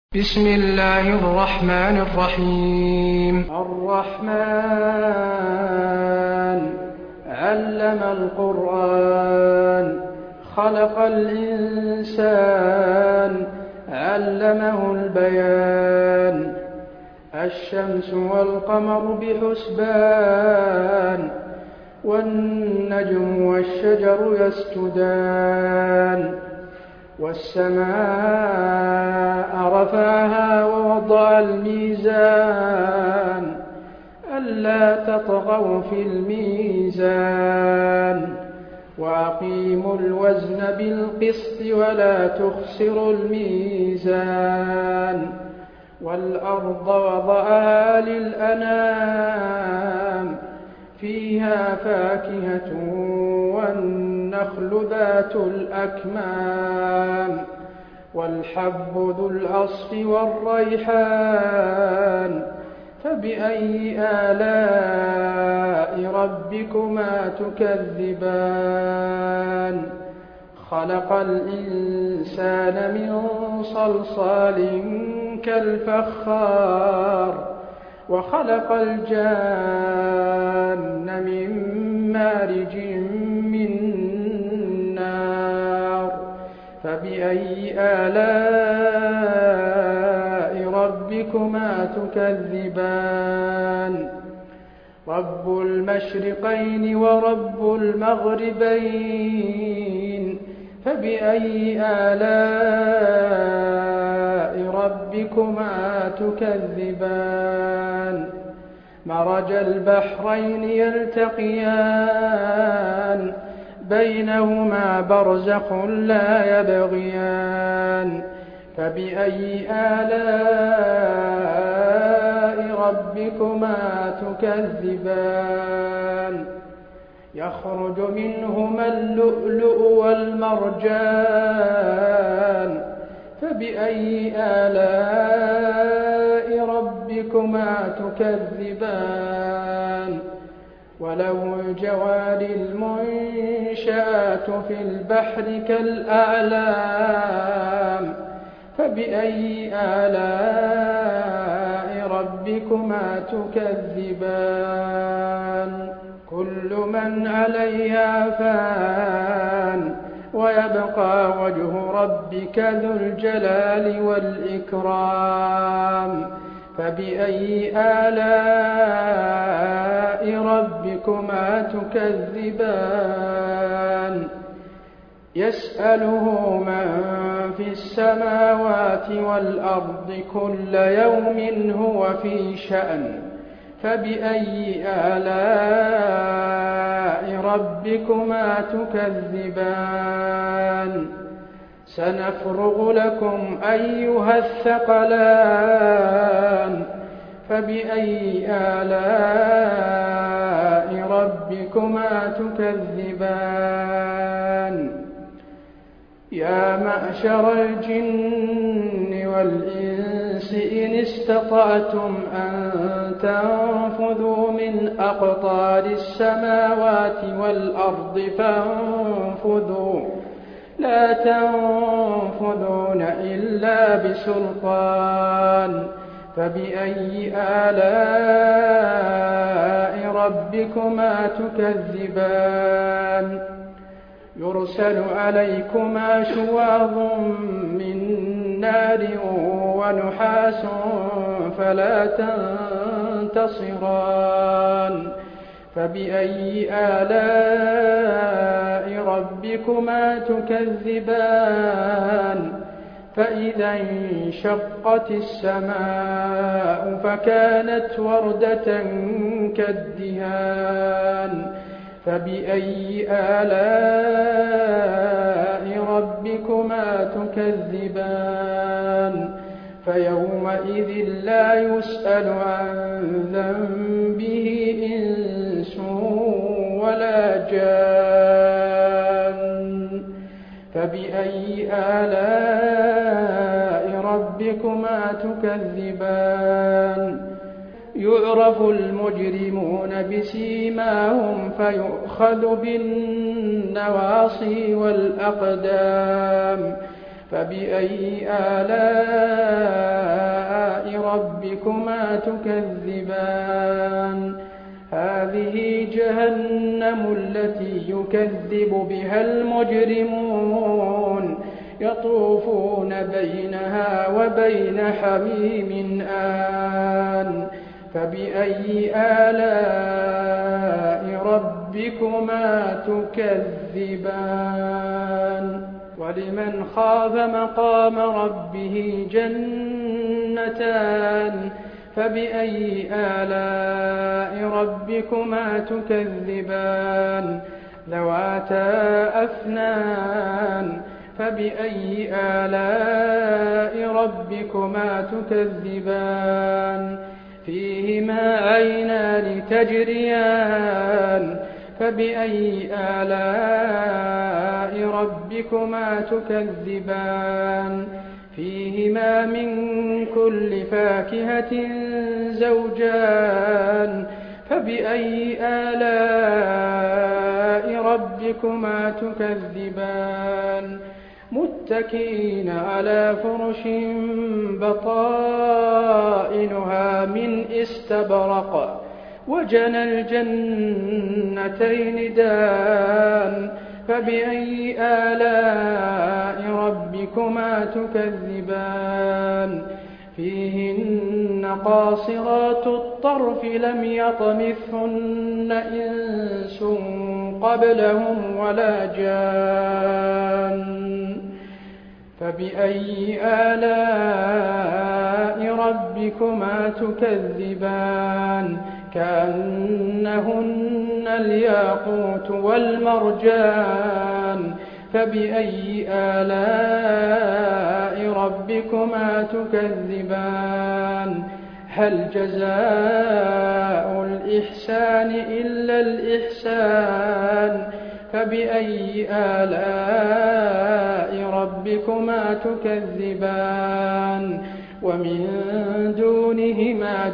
بسم الله الرحمن الرحيم. الرحمن علم القرآن خلق الإنسان علمه البيان الشمس والقمر بحسبان والنجم والشجر يسجدان والسماء رفعها ووضع الميزان ألا تطغوا في الميزان وأقيموا الوزن بالقسط ولا تخسروا الميزان والأرض وضعها للأنام فيها فاكهة والنخل ذات الأكمام والحب ذو العصف والريحان فبأي آلاء ربكما تكذبان خلق الإنسان من صلصال كالفخار وخلق الجان من مارج من نار فبأي آلاء ربكما تكذبان رب المشرقين ورب المغربين فبأي آلاء ربكما تكذبان مرج البحرين يلتقيان بينهما برزخ لا يبغيان فبأي آلاء ربكما تكذبان يخرج منهما اللؤلؤ والمرجان فبأي آلاء ربكما تكذبان وله الجوار المنشآت في البحر كالأعلام فبأي آلاء ربكما تكذبان كل من عليها فان ويبقى وجه ربك ذو الجلال والإكرام فبأي آلاء ربكما تكذبان يسأله من في السماوات والأرض كل يوم هو في شأن فبأي آلاء ربكما تكذبان سنفرغ لكم أيها الثقلان فبأي آلاء ربكما تكذبان يا معشر الجن والإنس إن استطعتم أن تنفذوا من أقطار السماوات والأرض فانفذوا لا تنفذون إلا بسلطان فبأي آلاء ربكما تكذبان يرسل عليكما شواظ من نار ونحاس فلا تنتصران فبأي آلاء ربكما تكذبان فإذا انشقت السماء فكانت وردة كالدهان فبأي آلاء ربكما تكذبان فيومئذ لا يسأل عن ذنبه إنس ولا جان فبأي آلاء ربكما تكذبان يعرف المجرمون بسيماهم فيؤخذ بالنواصي والأقدام فبأي آلاء ربكما تكذبان هذه جهنم التي يكذب بها المجرمون يطوفون بينها وبين حميم آن فبأي آلاء ربكما تكذبان ولمن خاف مقام ربه جنتان فبأي آلاء ربكما تكذبان ذواتا أفنان فبأي آلاء ربكما تكذبان فيهما عينان تجريان فبأي آلاء ربكما تكذبان فيهما من كل فاكهة زوجان فبأي آلاء ربكما تكذبان متكئين على فرش بطائنها من استبرق وجنى الجنتين دان فبأي آلاء ربكما تكذبان فيهن قاصرات الطرف لم يطمثهن إنس قبلهم ولا جان فبأي آلاء ربكما تكذبان كأنهن الياقوت والمرجان فبأي آلاء ربكما تكذبان هل جزاء الإحسان إلا الإحسان فبأي آلاء ربكما تكذبان ومن دونهما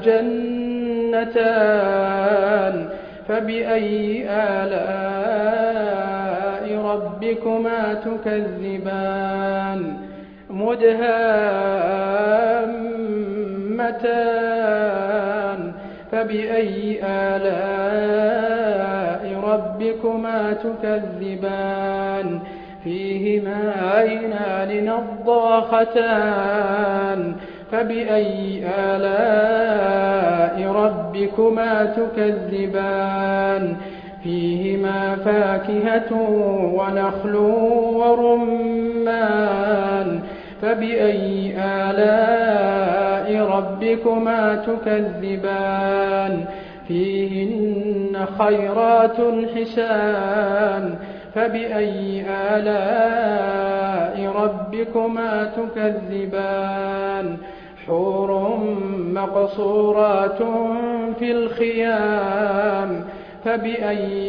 جنتان فبأي آلاء ربكما تكذبان مدهامتان فبأي آلاء ربكما تكذبان فيهما عينان نضاختان فبأي آلاء ربكما تكذبان فيهما فاكهة ونخل ورمان فبأي آلاء ربكما تكذبان فيهن خيرات حسان فبأي آلاء ربكما تكذبان حور مقصورات في الخيام فبأي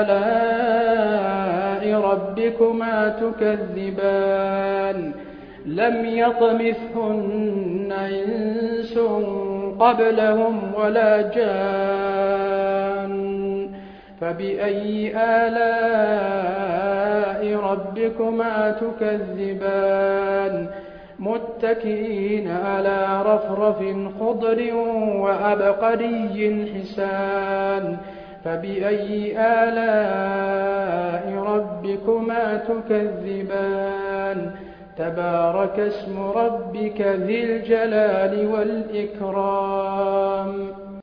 آلاء ربكما تكذبان لم يطمثهن إنس قبلهم ولا جان فبأي آلاء ربكما تكذبان متكئين على رفرف خضر وعبقري حسان فبأي آلاء ربكما تكذبان تبارك اسم ربك ذي الجلال والإكرام